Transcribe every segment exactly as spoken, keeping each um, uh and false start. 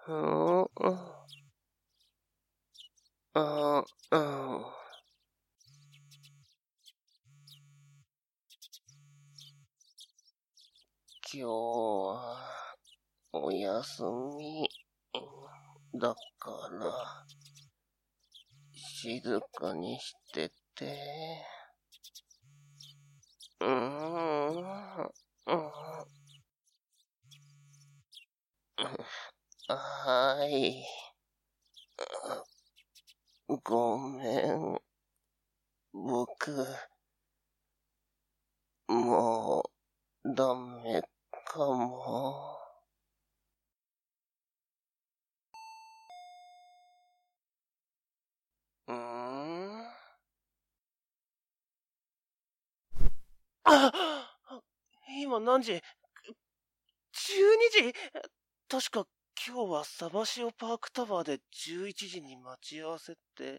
うん、うん、うん、うん。今日は、お休み、だから、静かにしてて。うーん、うん、はい。ごめん。僕、もう、ダメかも。うーん。あ、今何時？ じゅうに 時？確か今日はサバシオパークタワーでじゅういちじに待ち合わせって。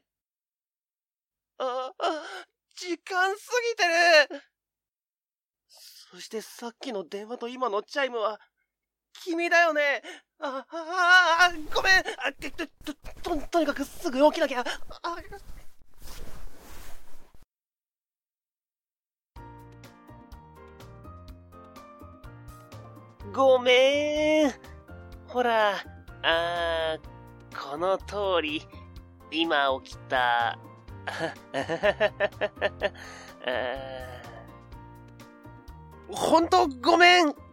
あ、あ、時間過ぎてる。そしてさっきの電話と今のチャイムは、君だよね。あ、あ、あ、ごめん。あ、と、と、と、とにかくすぐ起きなきゃ。あ、ごめん。ほら、あー、この通り、今起きた。ほんとごめん。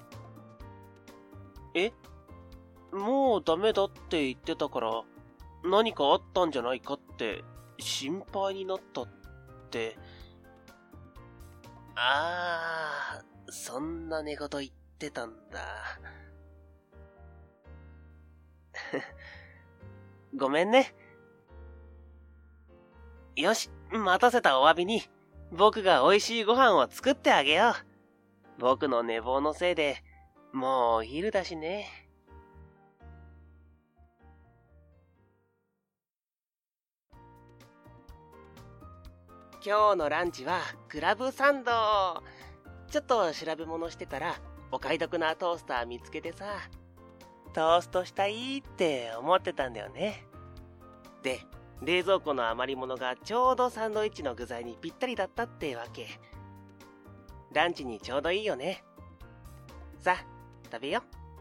え？もうダメだって言ってたから、何かあったんじゃないかって心配になったって。あー、そんな寝言言ってたんだ。ごめんね。よし、待たせたお詫びに、僕が美味しいご飯を作ってあげよう。僕の寝坊のせいで、もうお昼だしね。今日のランチはクラブサンド。ちょっと調べ物してたら、お買い得なトースター見つけてさ、トーストしたいって思ってたんだよね。で、冷蔵庫の余り物がちょうどサンドイッチの具材にぴったりだったってわけ。ランチにちょうどいいよね。さあ、食べよ。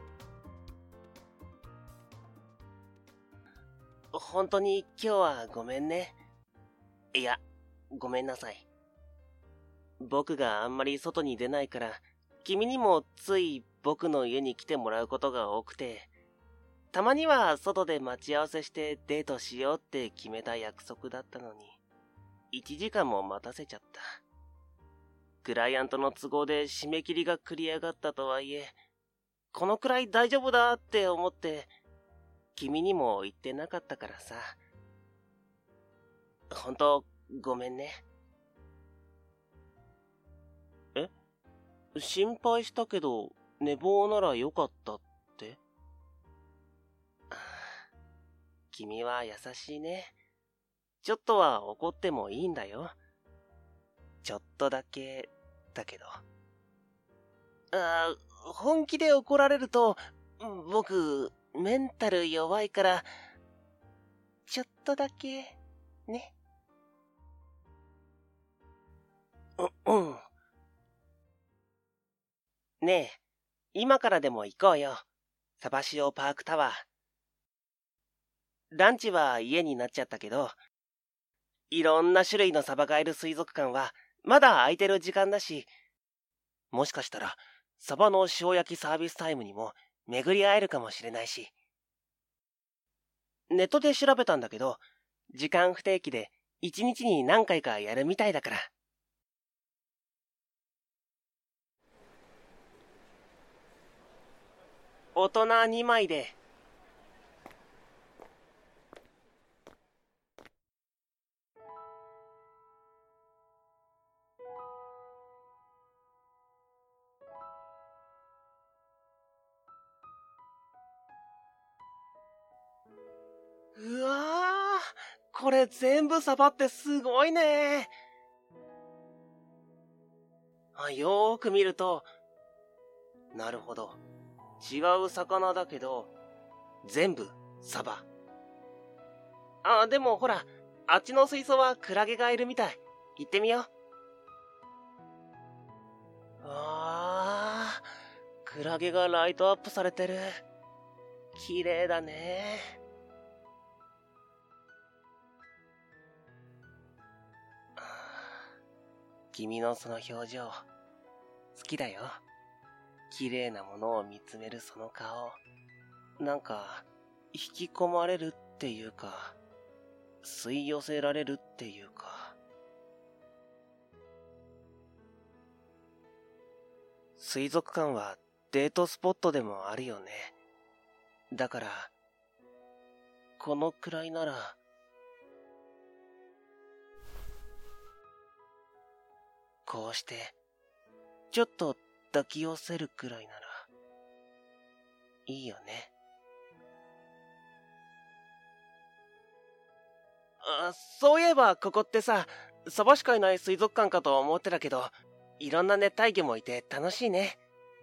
本当に今日はごめんね。いや、ごめんなさい。僕があんまり外に出ないから、君にもつい僕の家に来てもらうことが多くて、たまには外で待ち合わせしてデートしようって決めた約束だったのに、いちじかんも待たせちゃった。クライアントの都合で締め切りが繰り上がったとはいえ、このくらい大丈夫だって思って、君にも言ってなかったからさ。ほんと、ごめんね。え？心配したけど、寝坊ならよかったって？君は優しいね。ちょっとは怒ってもいいんだよ。ちょっとだけ、だけど。あ、本気で怒られると、僕、メンタル弱いから、ちょっとだけ、ね。う、うん。ねえ、今からでも行こうよ。サバシオパークタワー。ランチは家になっちゃったけど、いろんな種類のサバがいる水族館は、まだ空いてる時間だし、もしかしたら、サバの塩焼きサービスタイムにも巡り会えるかもしれないし。ネットで調べたんだけど、時間不定期でいちにちに何回かやるみたいだから。大人にまいで。うわー、これ全部サバってすごいね。あ、よーく見ると、なるほど。違う魚だけど、 全部サバ。あ、でもほら、あっちの水槽はクラゲがいるみたい。行ってみよう。あー、クラゲがライトアップされてる。綺麗だね。君のその表情、好きだよ。綺麗なものを見つめるその顔。なんか、引き込まれるっていうか、吸い寄せられるっていうか。水族館はデートスポットでもあるよね。だから、このくらいなら、こうして、ちょっと抱き寄せるくらいなら、いいよね。あ、そういえばここってさ、サバしかいない水族館かと思ってたけど、いろんな熱帯魚もいて楽しいね。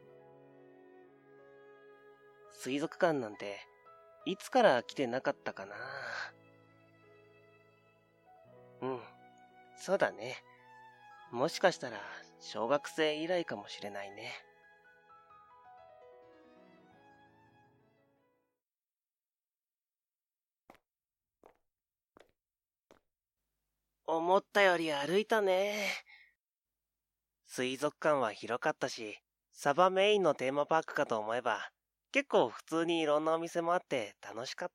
水族館なんて、いつから来てなかったかな。うん、そうだね。もしかしたら、小学生以来かもしれないね。思ったより歩いたね。水族館は広かったし、サバメインのテーマパークかと思えば、結構普通にいろんなお店もあって楽しかった。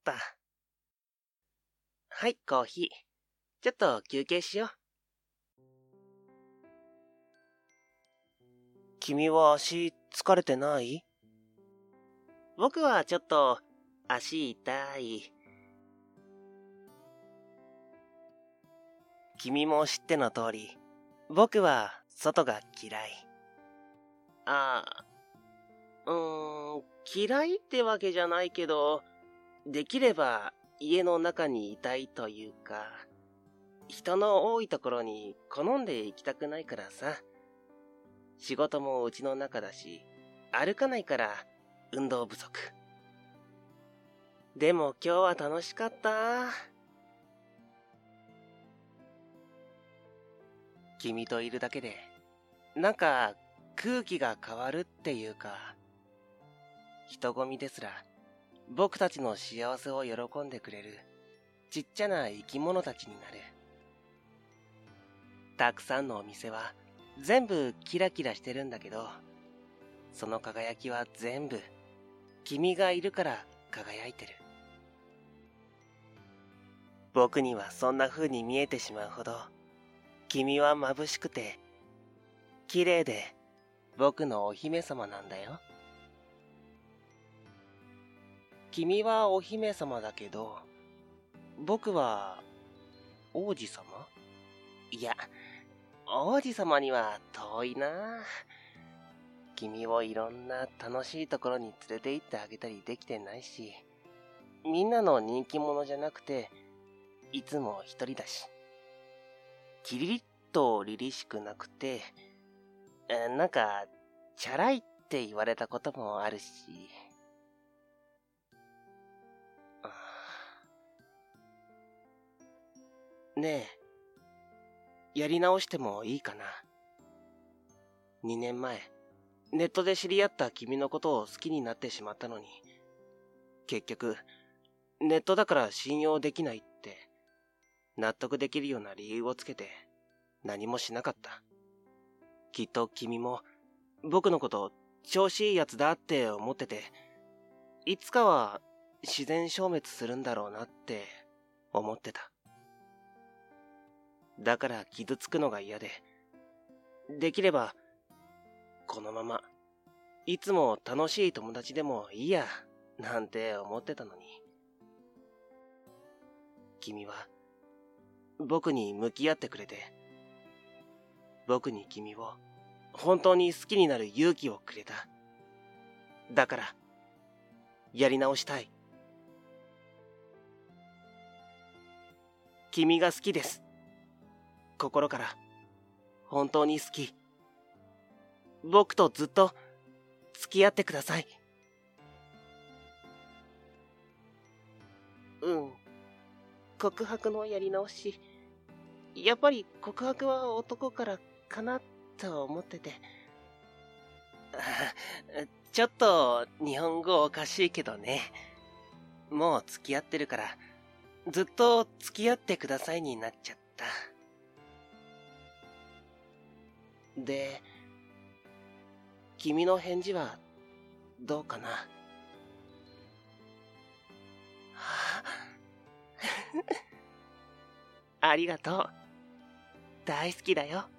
はい、コーヒー。ちょっと休憩しよう。君は足疲れてない？僕はちょっと足痛い。君も知っての通り、僕は外が嫌い。ああ、うーん、嫌いってわけじゃないけど、できれば家の中にいたいというか、人の多いところに好んで行きたくないからさ。仕事もうちの中だし、歩かないから運動不足。でも今日は楽しかった。君といるだけで、なんか空気が変わるっていうか、人混みですら僕たちの幸せを喜んでくれるちっちゃな生き物たちになる。たくさんのお店は全部キラキラしてるんだけど、その輝きは全部君がいるから輝いてる。僕にはそんな風に見えてしまうほど、君は眩しくて綺麗で僕のお姫様なんだよ。君はお姫様だけど、僕は王子様？いや、王子様には遠いな。君をいろんな楽しいところに連れて行ってあげたりできてないし、みんなの人気者じゃなくて、いつも一人だし、キリリッと凛々しくなくて、なんか、チャラいって言われたこともあるし。ねえ、やり直してもいいかな。にねんまえ、ネットで知り合った君のことを好きになってしまったのに、結局、ネットだから信用できないって、納得できるような理由をつけて、何もしなかった。きっと君も、僕のこと調子いいやつだって思ってて、いつかは自然消滅するんだろうなって思ってた。だから傷つくのが嫌で、できれば、このまま、いつも楽しい友達でもいいや、なんて思ってたのに。君は、僕に向き合ってくれて、僕に君を本当に好きになる勇気をくれた。だから、やり直したい。君が好きです。心から、本当に好き。僕とずっと付き合ってください。 うん。告白のやり直し。やっぱり告白は男からかなと思ってて。ちょっと日本語おかしいけどね。もう付き合ってるから、ずっと付き合ってくださいになっちゃった。で、君の返事はどうかな？ありがとう。大好きだよ。